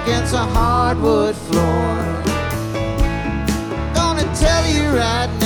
against a hardwood floor. Gonna tell you right now,